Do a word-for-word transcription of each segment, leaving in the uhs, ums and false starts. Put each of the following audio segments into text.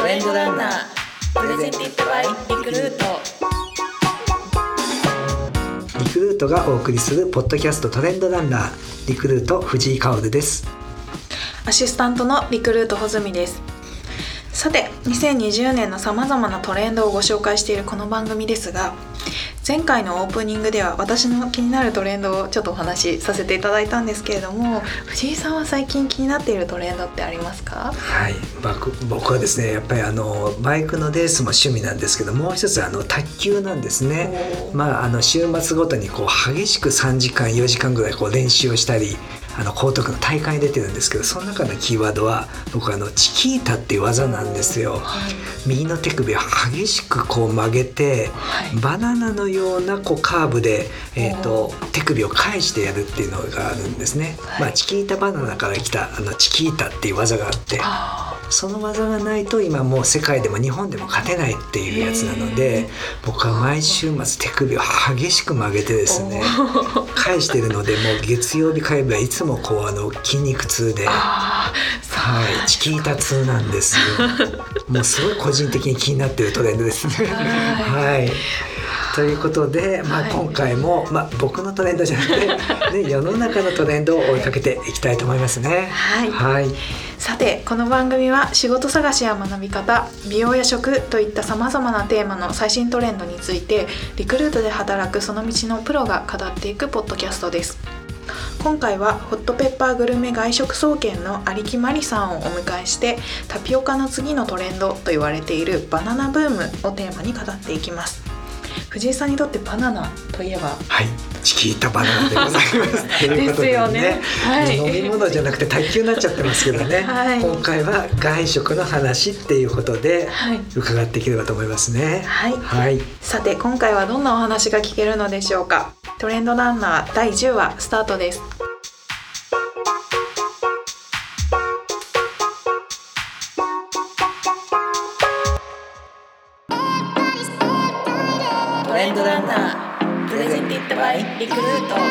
トレンドランナープレゼンティッドバイリクルート。 リクルートがお送りするポッドキャストトレンドランナー、リクルート藤井香です。 アシスタントのリクルート穂積です。さて、にせんにじゅうねんのさまざまなトレンドをご紹介しているこの番組ですが、前回のオープニングでは私の気になるトレンドをちょっとお話しさせていただいたんですけれども、藤井さんは最近気になっているトレンドってありますか？ はい、僕, 僕はですねやっぱりあのバイクのレースも趣味なんですけど、もう一つあの卓球なんですね。まあ、あの週末ごとにこう激しくさんじかんよじかんぐらいこう練習をしたり、あの高徳の大会に出てるんですけど、その中のキーワードは僕はあのチキータっていう技なんですよ。はい、右の手首を激しくこう曲げて、はい、バナナのようなこうカーブで、えー、と手首を返してやるっていうのがあるんですね。はい、まあ、チキータバナナから来たあのチキータっていう技があって、その技がないと今もう世界でも日本でも勝てないっていうやつなので、僕は毎週末手首を激しく曲げてですね返してるので、もう月曜日火曜日はいつもこうあの筋肉痛で、はい、チキータ痛なんですよ。もうすごい個人的に気になってるトレンドですね。はい、ということで、まあ、今回も、まあ、僕のトレンドじゃなくて、ね、世の中のトレンドを追いかけていきたいと思いますね。 はい、 はい、 さて、この番組は仕事探しや学び方、美容や食といったさまざまなテーマの最新トレンドについて、リクルートで働くその道のプロが語っていくポッドキャストです。今回はホットペッパーグルメ外食総研の有木まりさんをお迎えして、タピオカの次のトレンドと言われているバナナブームをテーマに語っていきます。藤井さんにとってバナナといえば、 はい、チキータバナナでございますということでね、ですよね、はい、飲み物じゃなくて卓球になっちゃってますけどね、はい、今回は外食の話っていうことで伺っていければと思いますね。 はい、 はい、 さて、今回はどんなお話が聞けるのでしょうか。トレンドランナーだいじゅうわスタートです。 トレンドランナープレゼンティッドバイリクルート。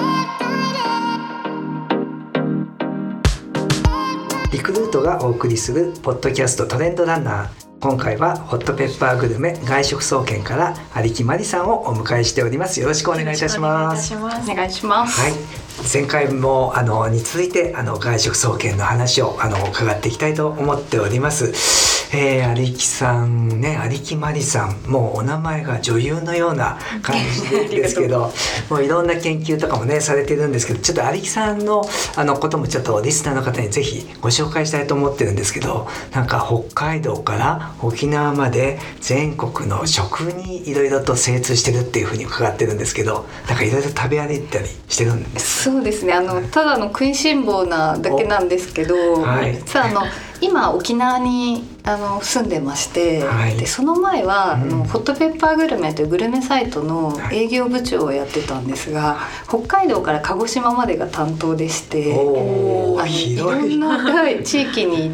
リクルートがお送りするポッドキャストトレンドランナー、今回はホットペッパーグルメ外食総研から有木まりさんをお迎えしております。よろしくお願いいたします。 お願いします。 はい、前回もあのに続いてあの外食総研の話をあの伺っていきたいと思っております。えー、有木さんね、有木まりさん、もうお名前が女優のような感じですけどもういろんな研究とかもねされてるんですけど、ちょっと有木さんのあのこともちょっとリスナーの方にぜひご紹介したいと思ってるんですけど、なんか北海道から沖縄まで全国の食にいろいろと精通してるっていうふうに伺ってるんですけど、なんかいろいろ食べ歩いたりしてるんですか？ そうですね、あのただの食いしん坊なだけなんですけど、はい、実はあの今沖縄にあの住んでまして、はい、でその前は、うん、あのホットペッパーグルメというグルメサイトの営業部長をやってたんですが、はい、北海道から鹿児島までが担当でして、 おあのいろんな、はい、地域に行って、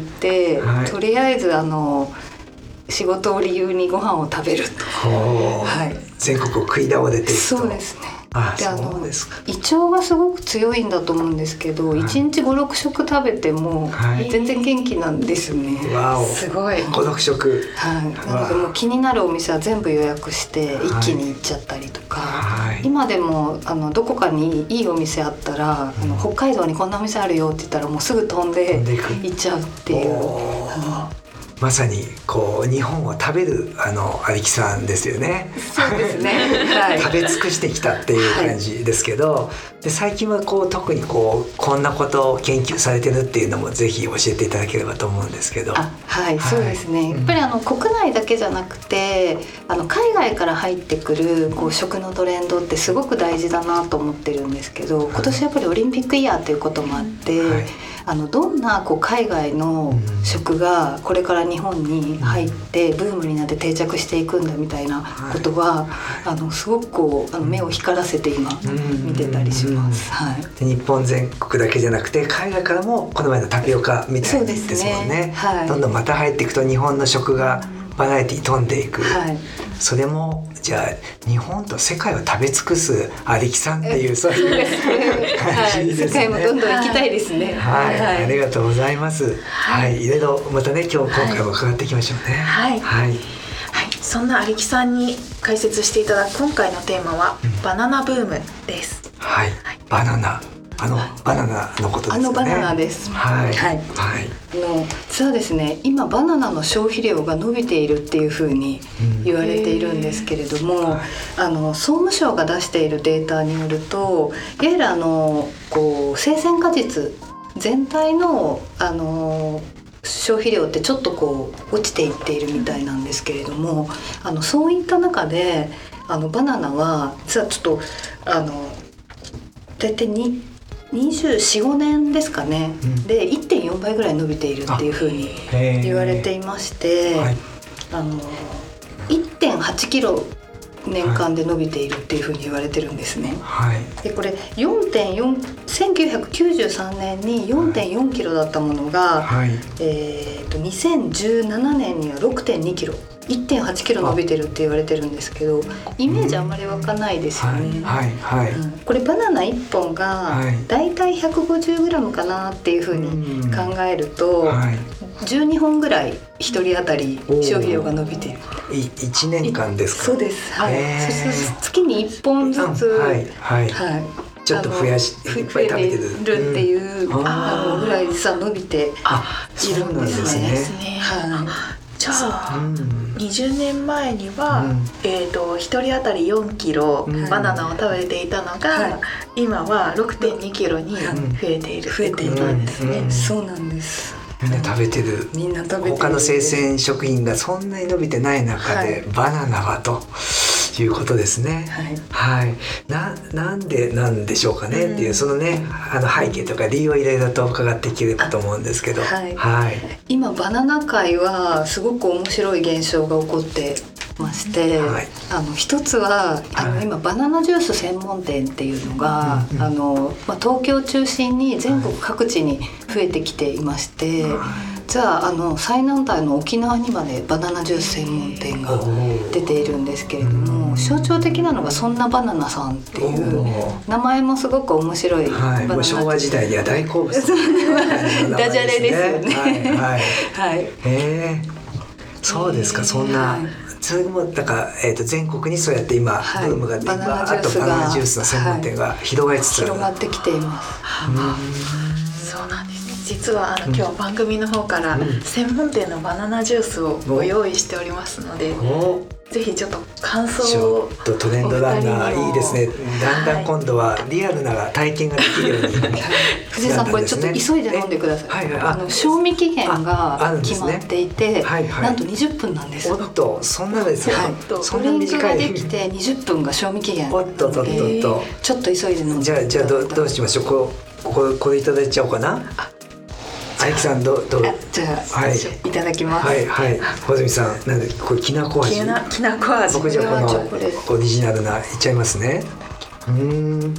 はい、とりあえずあの仕事を理由にご飯を食べると、 はい、全国を食い倒れていくと。 そうですね。 ああ、 で、あのそうですか。 胃腸がすごく強いんだと思うんですけど、はい、いちにちご、ろくしょく食べても全然元気なんですよね。 わお、 すごいご、ろくしょく、 はい、なのでもう気になるお店は全部予約して一気に行っちゃったりとか、はい、今でもあのどこかにいいお店あったら、うん、あの北海道にこんなお店あるよって言ったらもうすぐ飛んで行っちゃうっていう、 まさにこう日本を食べるあの有木さんですよね。 そうですね、はい、 食べ尽くしてきたっていう感じですけど、はい、で最近はこう特にこうこんなことを研究されてるっていうのもぜひ教えていただければと思うんですけど。 あ、はい、はい、そうですね、やっぱりあの国内だけじゃなくてあの海外から入ってくるこう食のトレンドってすごく大事だなと思ってるんですけど、今年やっぱりオリンピックイヤーということもあって、はい、あのどんなこう海外の食がこれから日本に入ってブームになって定着していくんだみたいなことは、はい、あのすごくこうあの目を光らせて今見てたりします。はい、 で日本全国だけじゃなくて海外からもこの前のタピオカみたいですもんね。 はい、 どんどんまた入っていくと日本の食がバラエティ飛んでいく、 はい、 それもじゃあ日本と世界を食べ尽くすアリキさんっていうそういう感じですね。 はい、世界もどんどん行きたいですね。 はい、はい、ありがとうございます。はい、はい、いろいろまたね今日今回も伺っていきましょうね。 はい、 はい、はい、 そんなアリキさんに解説していただく今回のテーマは、うん、バナナブームです。 はい、はい、バナナ。あのバナナのことですよね。 あのバナナです。 はいはい。 はい。 の実はですね、今バナナの消費量が伸びているっていうふうに言われているんですけれども、うん、あの総務省が出しているデータによると、いわゆるあのこう生鮮果実全体のあの消費量ってちょっとこう落ちていっているみたいなんですけれども、あのそういった中であのバナナは実はちょっとあの大体ににじゅうよん、ごねんですかね、うん、で いってんよんばいぐらい伸びているっていうふうに言われていまして、はい、あの いってんはちキロ年間で伸びているっていうふうに言われてるんですね、はい、でこれ よんてんよん せんきゅうひゃくきゅうじゅうさんねんに よんてんよんキロだったものが、はい、えー、とにせんじゅうななねんには ろくてんにキロ、いってんはちキロ伸びてるって言われてるんですけど、イメージあんまり湧かないですよね、 はいはいはい、うん、 これバナナいっぽんがだいたい ひゃくごじゅうグラム かなっていうふうに考えると、はい、じゅうにほんぐらいひとり当たり消費量が伸びている。 いいちねんかんですか？ そうです、はい、そして月にいっぽんずつ、うん、はいはいはい、 ちょっと増やしいっぱい食べてるっていう、うん、あのぐらいさ伸びているんですね。はい、 じゃあ、うん、にじゅうねんまえには、うん、えーと、ひとり当たりよんキロバナナを食べていたのが、はい、今は ろくてんにキロに増えている、 増えているんですね、うん、そうなんです。 みんな食べてる。 みんな食べてる。 他の生鮮食品がそんなに伸びてない中で、はい、バナナはということですね。はい。はい、な, なんでなんでしょうかね、うん、っていうそのねあの背景とか理由をいろいろと伺っていければと思うんですけど、はい。はい、 今バナナ界はすごく面白い現象が起こってまして、はい、あの一つはあの今バナナジュース専門店っていうのが、うんうん、あのまあ、東京を中心に全国各地に増えてきていまして、はい、じゃあ、あの最南端の沖縄にまでバナナジュース専門店が出ているんですけれども、象徴的なのがそんなバナナさんっていう名前もすごく面白い、 はい、もう昭和時代には大好物ダジャレですよね。 はいはいはい、へー、そうですか、そんな、はい、それもだから、えー、と全国にそうやって今、はい、ブームがあってバナナジュースが、バナナジュースの専門店が広がりつつある、 はい、広がってきています。 そうなんですね。実はあの今日番組の方から専門店のバナナジュースをご用意しておりますので、ぜひちょっと感想を。 ちょっとトレンドランナーいいですね。だんだん今度はリアルな体験ができるように、はい、 藤井さんこれちょっと急いで飲んでください。はいはい、あの賞味期限が決まっていて、ね、はいはい、なんとにじゅっぷんなんです。 おっと、そんなですよ、はい、 そんな短い。ドリンクができてにじゅっぷんが賞味期限なので、おっとっとっとっと、ちょっと急いで飲んで。 じゃあじゃあ ど, どうしましょう。ここここれいただいちゃおうかな。あゆきさんどうどう。 じゃあ、はい、いただきます。 はいはい。穂積さん、なんでこれきなこ味。 きなきなこ味。 僕じゃあこのオリジナルないっちゃいますね。うーん。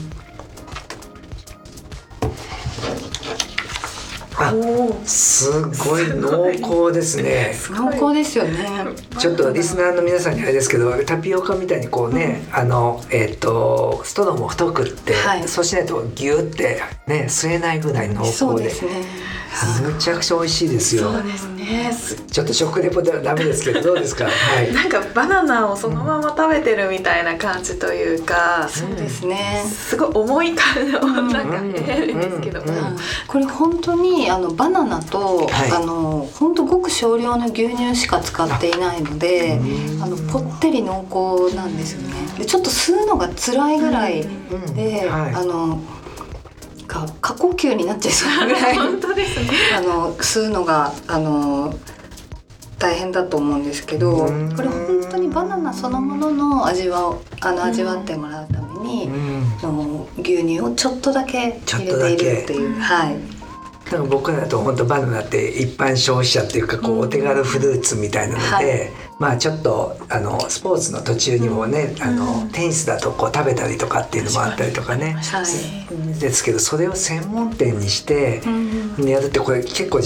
あ、すごい濃厚ですね。 濃厚ですよね。 ちょっとリスナーの皆さんにあれですけど、タピオカみたいにこうね、うん、あのえっとストローも太くって、はい、そうしないとギュってね吸えないぐらい濃厚で。 そうですね。 むちゃくちゃ美味しいですよ。 そうですね。 ちょっと食レポではダメですけどどうですか。はい。 なんかバナナをそのまま食べてるみたいな感じというか、 うん、そうですね。 すごい重い感じのなんか変ですけど、うんうんうん、 これ本当にあのバナナと、はい、あの本当ごく少量の牛乳しか使っていないので、あのぽってり濃厚なんですよね。でちょっと吸うのが辛いぐらいで、うんはい、あのか過呼吸になっちゃいそうぐらい本当ですね。 あの吸うのがあの大変だと思うんですけど、これ本当にバナナそのものの味はあの味わってもらうために、あの牛乳をちょっとだけ入れているっていう、はい。 なんか僕だと本当バナナって一般消費者っていうかこうお手軽フルーツみたいなので、はい、まあちょっとあのスポーツの途中にもね、うん、あのテニスだとこう食べたりとかっていうのもあったりとかね、はい、ですけどそれを専門店にしてやるってこれ結構じゃあ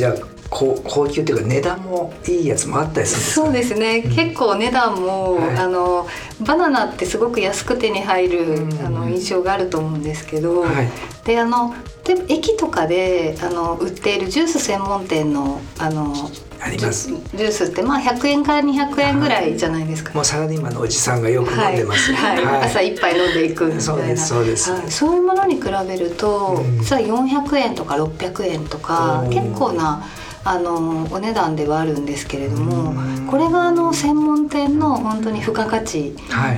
高高級というか値段もいいやつもあったりするんですか？ そうですね、うん、結構値段も、はい、あのバナナってすごく安く手に入る、うん、あの印象があると思うんですけど、はい、であので駅とかであの売っているジュース専門店のあのありますジュースってまあひゃくえんからにひゃくえんぐらいじゃないですか。 もうサラリーマンのおじさんがよく飲んでます、 はいはいはい、朝一杯飲んでいくみたいな。 そうですそうです、 はい、そういうものに比べると、うん、実はよんひゃくえんとかろっぴゃくえんとか結構なあのお値段ではあるんですけれども、これがあの専門店の本当に付加価値で、はい、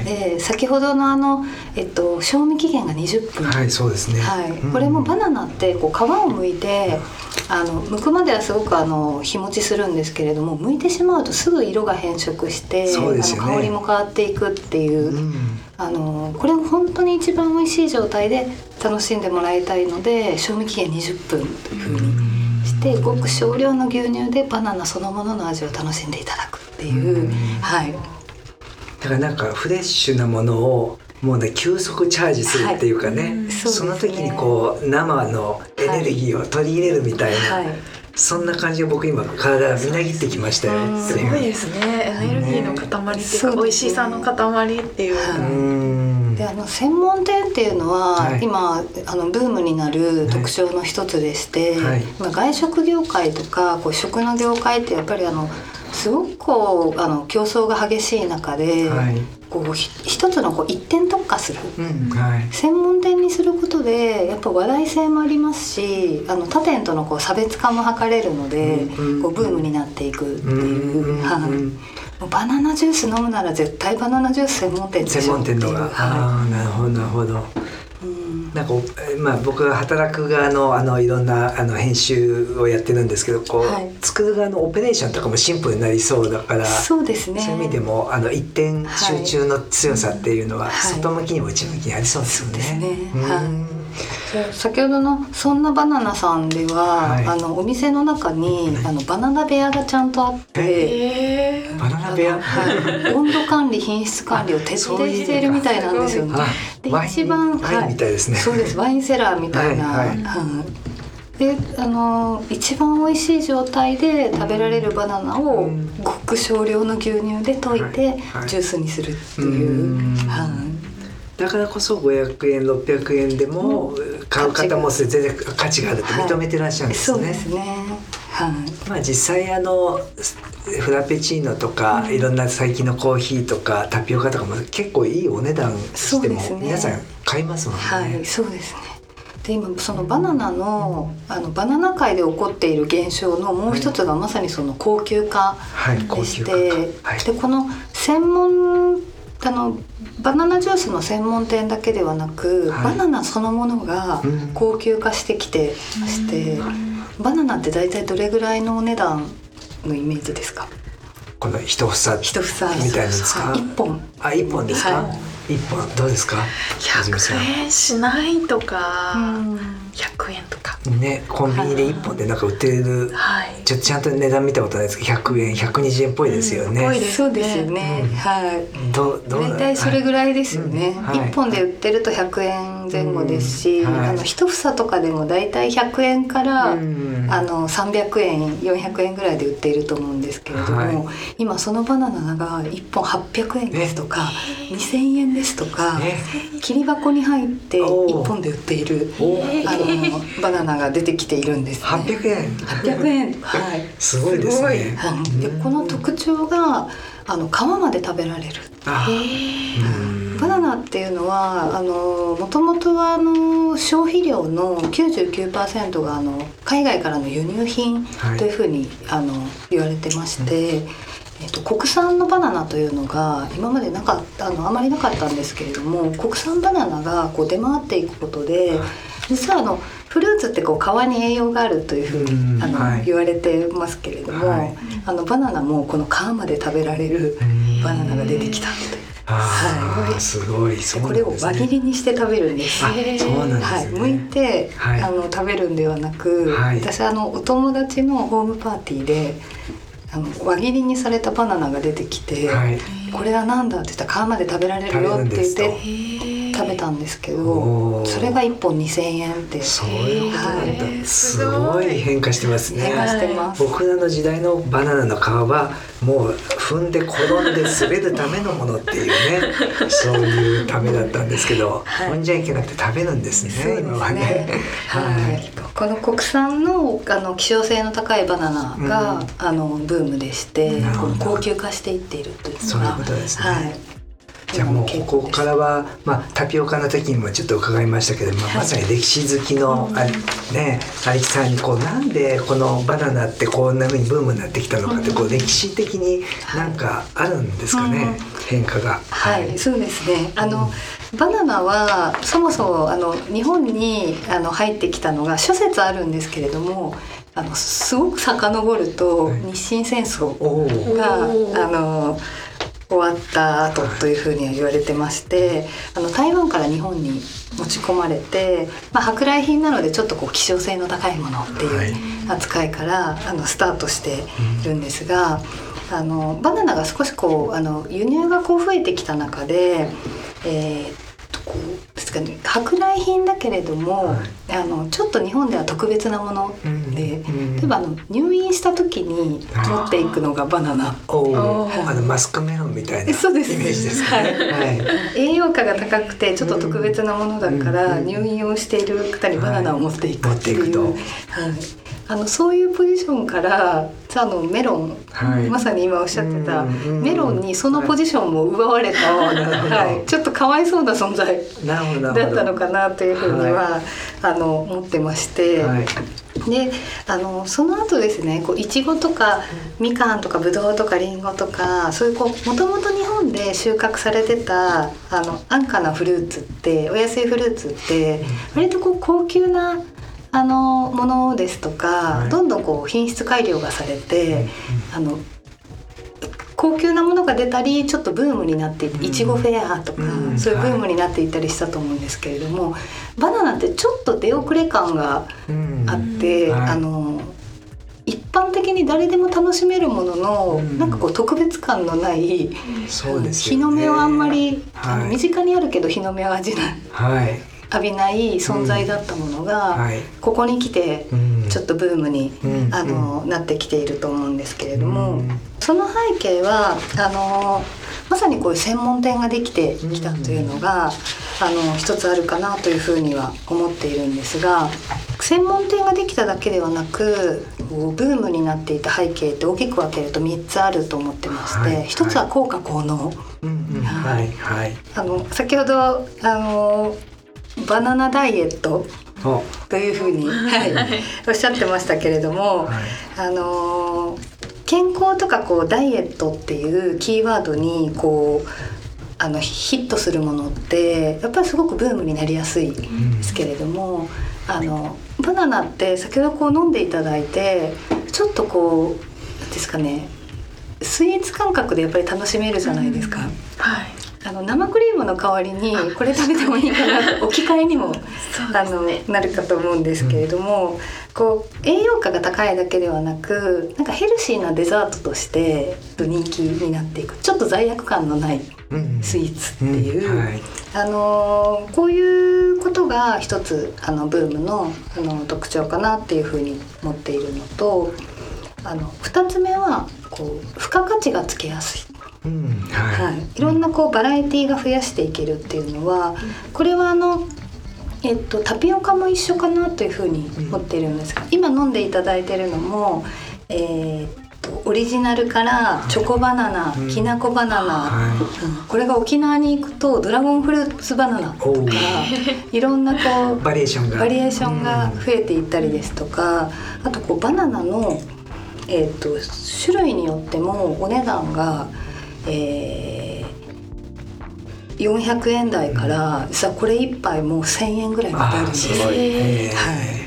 先ほどのあの、えっと、賞味期限がにじゅっぷん、 はい、そうですね、 はい、これもバナナってこう皮を剥いてあの剥くまではすごくあの日持ちするんですけれども、剥いてしまうとすぐ色が変色して、そうですよね、あの香りも変わっていくっていう、うん、あのこれが本当に一番美味しい状態で楽しんでもらいたいので、賞味期限にじゅっぷんというふうにしてごく少量の牛乳でバナナそのものの味を楽しんでいただくっていう、はい、 だからなんかフレッシュなものをもうね急速チャージするっていうかね、はい、 そ, ねその時にこう生のエネルギーを取り入れるみたいな、はいはい、そんな感じで僕今体みなぎってきましたよ。 すごいですね、エネルギーの塊っていうか、ね、美味しさの塊っていう、 はい、うんであの専門店っていうのは、はい、今あのブームになる特徴の一つでして、はい、今外食業界とかこう食の業界ってやっぱりあのすごくこうあの競争が激しい中で、はい、こう一つのこう一点特化する、うんはい、専門店にすることでやっぱ話題性もありますし、あの他店とのこう差別化も図れるので、うん、こうブームになっていくっていう、うんはい、バナナジュース飲むなら絶対バナナジュース専門店でしょ専門店のが、はい、あなるほどなるほど、なんかまあ、僕が働く側の、あのいろんなあの編集をやってるんですけど、こう、はい、作る側のオペレーションとかもシンプルになりそうだから、 そうですね、 そういう意味でもあの一点集中の強さっていうのは、はい、外向きにも内向きにありそうですよね。 そうですね、はい先ほどのそんなバナナさんでは、はい、あのお店の中にあのバナナ部屋がちゃんとあって、 バナナ部屋、 はい、温度管理品質管理を徹底しているみたいなんですよね。で一番ワインみたいですね、 はい、そうですワインセラーみたいな、はいはいであの一番美味しい状態で食べられるバナナをごく少量の牛乳で溶いてジュースにするっていう、はいはいだからこそごひゃくえんろっぴゃくえんでも買う方も全然価値があると認めてらっしゃるんですね、 はい、そうですね、はい、 まあ実際あのフラペチーノとか、うん、いろんな最近のコーヒーとかタピオカとかも結構いいお値段しても皆さん買いますもんね。 はい、そうですね。で今そのバナナの、うん、あのバナナ界で起こっている現象のもう一つがまさにその高級化でして、はいはいはい、でこの専門あのバナナジュースの専門店だけではなく、はい、バナナそのものが高級化してきてまして、うん、バナナって大体どれぐらいのお値段のイメージですか？ この一房みたいなんですか？ 一本あ一本ですか？はい、一本どうですか？ ひゃくえんしないとか、うん、ひゃくえんとかね、コンビニでいっぽんでなんか売ってる、はい、ちょっとちゃんと値段見たことないですけどひゃくえんひゃくにじゅうえんっぽいですよね、 うん、そうですよね、うん、はいどど大体それぐらいですよね、はい、いっぽんで売ってるとひゃくえんぜん後ですし、うんはい、あの一房とかでも大体ひゃくえんから、うん、あのさんびゃくえんよんひゃくえんぐらいで売っていると思うんですけれども、はい、今そのバナナがいっぽんはっぴゃくえんですとかにせんえんですとか切り箱に入っていっぽんで売っているあのバナナが出てきているんです、ね、 はっぴゃくえんはっぴゃくえん、はい、 すごいですね。 でこの特徴があの皮まで食べられる。あバナナっていうのはあのもともとはあの消費量の きゅうじゅうきゅうパーセント があの海外からの輸入品というふうに、はい、あの言われてまして、うんえっと、国産のバナナというのが今までなかったあのあまりなかったんですけれども、国産バナナがこう出回っていくことで、実はあのフルーツってこう皮に栄養があるというふうに、うん、あの、はい、言われてますけれども、はい、あのバナナもこの皮まで食べられるバナナが出てきたので、 はい、すごいそうなんですね。 これを輪切りにして食べるんです。 あ、そうなんですね。 はい、剥いて、はい、あの食べるんではなく、はい、私あのお友達のホームパーティーであの輪切りにされたバナナが出てきて、はい、これはなんだって言ったら皮まで食べられるよって言って食食べたんですけど、 おーそれがいっぽんにせんえんって。 そういうことなんだ、 へーすごい変化してますね。 変化してます。 僕らの時代のバナナの皮はもう踏んで転んで滑るためのものっていうねそういうためだったんですけど、 はい、 踏んじゃいけなくて食べるんですね、 そうですね、 今はね。 はい、この国産のあの希少性の高いバナナが、うん、あのブームでして、この高級化していっているというのが、 そういうことですね。はい、じゃあもうここからは、まあ、タピオカの時にもちょっと伺いましたけど、まあ、まさに歴史好きのあ、ね、有木さんにこうなんでこのバナナってこんな風にブームになってきたのかって、こう歴史的になんかあるんですかね、はい、変化が。 はい、はい、そうですね。あの、うん、バナナはそもそもあの日本にあの入ってきたのが諸説あるんですけれども、あのすごく遡ると、はい、日清戦争があの終わった後というふうには言われてまして、あの台湾から日本に持ち込まれて、まあ、舶来品なのでちょっとこう希少性の高いものっていう扱いから、はい、あのスタートしているんですが、うん、あのバナナが少しこうあの輸入がこう増えてきた中で、えーこうですかね、舶来品だけれども、はい、あのちょっと日本では特別なもので、うん、例えばあの入院した時に持っていくのがバナナ。 おあのマスクメロンみたいなイメージですかね。はいはい、 栄養価が高くてちょっと特別なものだから、うん、入院をしている方にバナナを持っていくっていう、はい、あのそういうポジションからあのメロン、はい、まさに今おっしゃってたメロンにそのポジションも奪われた、はいはい、ちょっとかわいそうな存在だったのかなというふうには、はい、あの思ってまして、はい、であのその後ですね、こうイチゴとかみかんとかブドウとかリンゴとか、そういうこうもともと日本で収穫されてたあの安価なフルーツって、お安いフルーツって割とこう高級なあのものですとか、はい、どんどんこう品質改良がされて、うん、あの高級なものが出たりちょっとブームになっていて、いちごフェアとか、うん、そういうブームになっていったりしたと思うんですけれども、はい、バナナってちょっと出遅れ感があって、うんはい、あの一般的に誰でも楽しめるものの、うん、なんかこう特別感のない、そうですよね、日の目をあんまり、はい、あの身近にあるけど日の目を味ない、はい浴びない存在だったものが、うんはい、ここに来てちょっとブームに、うん、あのなってきていると思うんですけれども、うん、その背景はあのまさにこういう専門店ができてきたというのが、うん、あの一つあるかなというふうには思っているんですが、専門店ができただけではなくブームになっていた背景って大きく分けるとみっつあると思ってまして、はい、ひとつは効果効能、先ほどあのバナナダイエットというふうに、はい、おっしゃってましたけれども、はい、あの健康とかこうダイエットっていうキーワードにこうあのヒットするものってやっぱりすごくブームになりやすいですけれども、うん、あのバナナって先ほどこう飲んでいただいてちょっとこうですかね、スイーツ感覚でやっぱり楽しめるじゃないですか、うん、はい、あの生クリームの代わりにこれ食べてもいいかなと置き換えにも、ね、あのなるかと思うんですけれども、うん、こう栄養価が高いだけではなく、なんかヘルシーなデザートとして人気になっていく、ちょっと罪悪感のないスイーツっていう、うんうんはい、あのこういうことが一つあのブーム の, あの特徴かなっていうふうに思っているのと、あのふたつめはこう付加価値がつけやすい、うんはいはい、いろんなこうバラエティが増やしていけるっていうのは、これはあの、えっと、タピオカも一緒かなというふうに思っているんですが、今飲んでいただいているのも、えー、っとオリジナルからチョコバナナ、きなこバナナ、はいうん、これが沖縄に行くとドラゴンフルーツバナナとかいろんなこうバリエーションがバリエーションが増えていったりですとか、あとこうバナナの、えー、っと種類によってもお値段がえー、よんひゃくえん台からさこれいっぱいもうせんえんぐらいまであるんです。はい、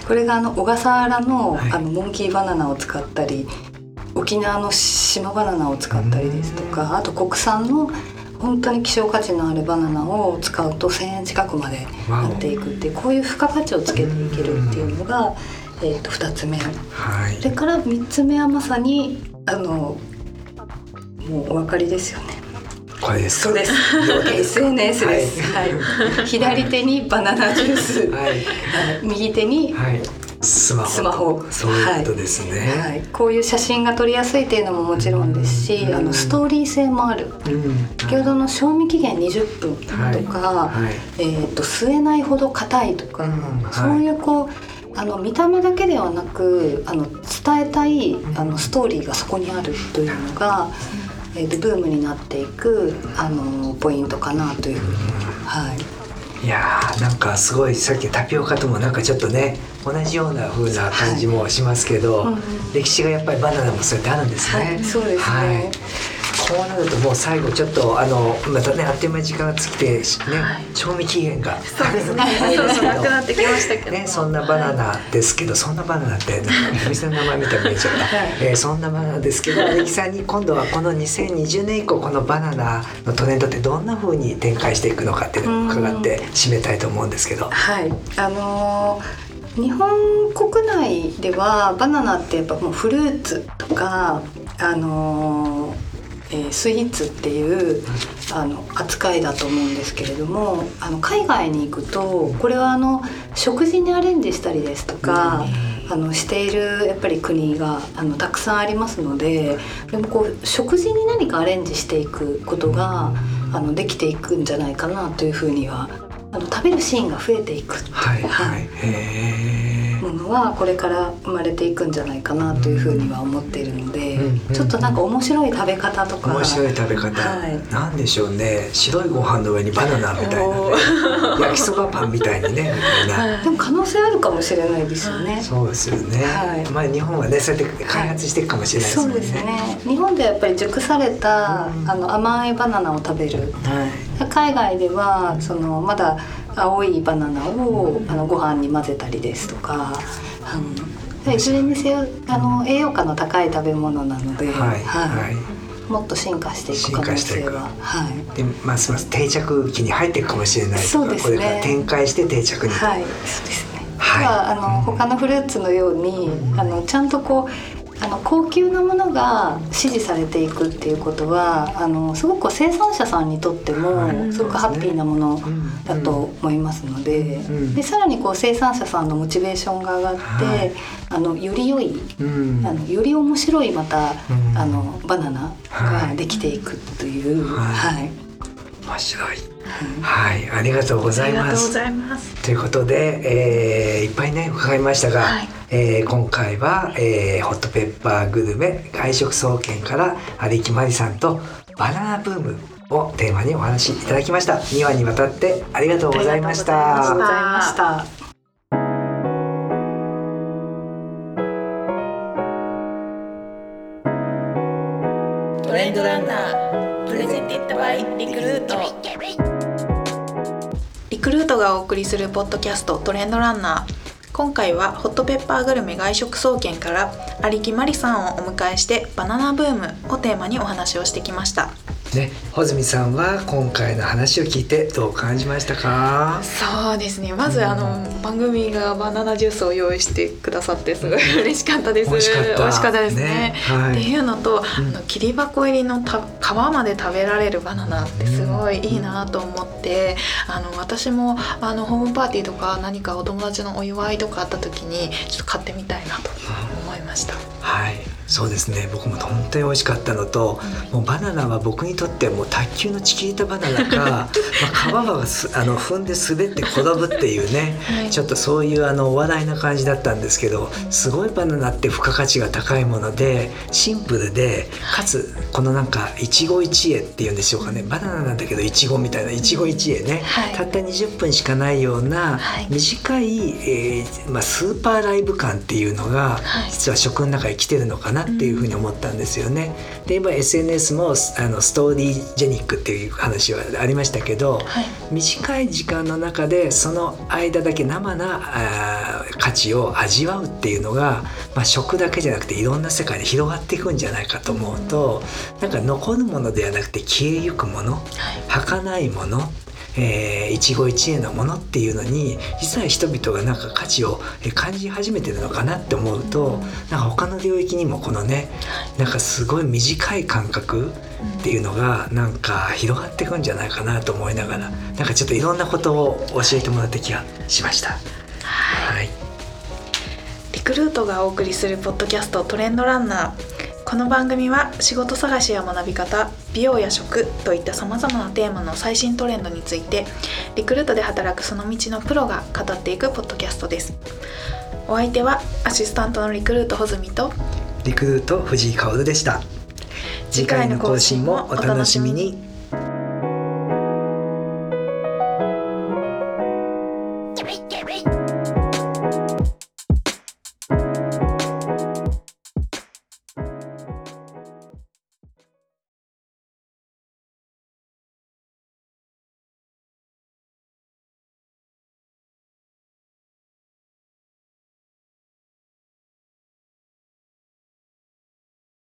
これがあの小笠原 の, あのモンキーバナナを使ったり、沖縄の島バナナを使ったりですとか、あと国産の本当に希少価値のあるバナナを使うとせんえん近くまでなっていくっていう、こういう付加価値をつけていけるっていうのが、えー、とふたつめ、はい、それからみっつめはまさにあのもうお分かりですよね。 これですか。 そうです。エスエヌエス です。はいはい、左手にバナナジュース、はい、右手に、はい、 スマホ。 スマホ。 そういうことですね、 はいはい。こういう写真が撮りやすいっていうのももちろんですし、あのストーリー性もある。うん、先ほどの賞味期限にじゅっぷんとか、はいはい、えー、と吸えないほど硬いとか、うん、そういうこうあの見た目だけではなくあの伝えたいあのストーリーがそこにあるというのが、えー、とブームになっていくあのポイントかなというふうに、はい、 いやーなんかすごいさっきタピオカともなんかちょっとね同じような風な感じもしますけど、はい、うん、歴史がやっぱりバナナもそうやってあるんですね、 はい、そうですね、はい、 こうなるともう最後ちょっとあのまたねあっという間に時間が尽きてね、はい、賞味期限がそうですねそうそうなくなってきましたけどね、そんなバナナですけど、はい、そんなバナナってなんかお店の名前みたいに見えちゃった、はい、えー、そんなバナナですけど荒木さんに今度はこのにせんにじゅうねん以降このバナナのトレンドってどんな風に展開していくのかっていうのを伺って締めたいと思うんですけど、 はい、あのー日本国内ではバナナってやっぱもうフルーツとか、あのーえー、スイーツっていうあの扱いだと思うんですけれども、あの海外に行くとこれはあの食事にアレンジしたりですとか、あのしているやっぱり国があのたくさんありますので、でもこう食事に何かアレンジしていくことがあのできていくんじゃないかなというふうには、あの食べるシーンが増えていく、 はいはい、へものはこれから生まれていくんじゃないかなというふうには思っているので、うんうんうん、ちょっとなんか面白い食べ方とか面白い食べ方、はい、なんでしょうね、白いご飯の上にバナナみたいな、ね、焼きそばパンみたいにねみたいな、 はい、でも可能性あるかもしれないですよね、はい、 そうですよね、はい、まあ、日本はねそうやって開発していくかもしれないですもんね、 はい、そうですね、日本ではやっぱり熟された、うん、あの甘いバナナを食べる、はい、海外ではそのまだ青いバナナをあのご飯に混ぜたりですとか、うん、いずれにせよあの栄養価の高い食べ物なので、はいはいはい、もっと進化していく可能性は、はい、 でますます定着期に入っていくかもしれないとか、 そうですね、 これから展開して定着に、 はい、そうですね、はい、はあの他のフルーツのように、うん、あのちゃんとこうあの高級なものが支持されていくっていうことはあのすごく生産者さんにとってもすごくハッピーなものだと思いますので、でさらにこう生産者さんのモチベーションが上がって、はい、あのより良い、うん、あのより面白いまた、うん、あのバナナができていくという、はいはい、 面白い、はい、ありがとうございます。 ありがとうございます。 ということで、えー、いっぱいね伺いましたが、はい、えー、今回は、えー、ホットペッパーグルメ外食総研から有木まりさんとバナナブームをテーマにお話しいただきました。にわにわたってありがとうございました。 ありがとうございました。 トレンドランナープレゼンティッドバイリクルート。 リクルートがお送りするポッドキャストトレンドランナー、今回はホットペッパーグルメ外食総研から有木まりさんをお迎えしてバナナブームをテーマにお話をしてきましたね。穂積さんは今回の話を聞いてどう感じましたか？ そうですね、まずあの、うん、番組がバナナジュースを用意してくださってすごい嬉しかったです。 美味しかった、 美味しかったですね、 ね、はい、 っていうのと、 うん、 あの切り箱入りのた皮まで食べられるバナナってすごいいいなと思って、うん、あの私もあのホームパーティーとか何かお友達のお祝いとかあった時にちょっと買ってみたいなと思いました、うん、 はい、そうですね、僕も本当に美味しかったのと、うん、もうバナナは僕にとってもう卓球のチキータバナナかまあ皮はあの踏んで滑って転ぶっていうね、はい、ちょっとそういうあのお笑いな感じだったんですけど、すごいバナナって付加価値が高いものでシンプルで、かつこのなんか一期一会っていうんでしょうかね、バナナなんだけどいちごみたいな一期一会ね、はい、たったにじゅっぷんしかないような短い、えーまあ、スーパーライブ感っていうのが実は食の中に来てるのかなっていうふうに思ったんですよね。で今 エスエヌエス もあのストーリージェニックっていう話はありましたけど、はい、短い時間の中でその間だけ生なあ価値を味わうっていうのが、まあ、食だけじゃなくていろんな世界に広がっていくんじゃないかと思うと、なんか残るものではなくて消えゆくもの、はい、儚いもの、 えー、一期一会のものっていうのに実は人々がなんか価値を感じ始めてるのかなって思うと、なんか他の領域にもこのねなんかすごい短い感覚っていうのがなんか広がっていくんじゃないかなと思いながら、なんかちょっといろんなことを教えてもらった気がしました。 はい、 はい、 リクルートがお送りするポッドキャストトレンドランナー。この番組は仕事探しや学び方、美容や食といったさまざまなテーマの最新トレンドについてリクルートで働くその道のプロが語っていくポッドキャストです。お相手はアシスタントのリクルート穂積とリクルート藤井薫でした。次回の更新もお楽しみに。 キャビキャビ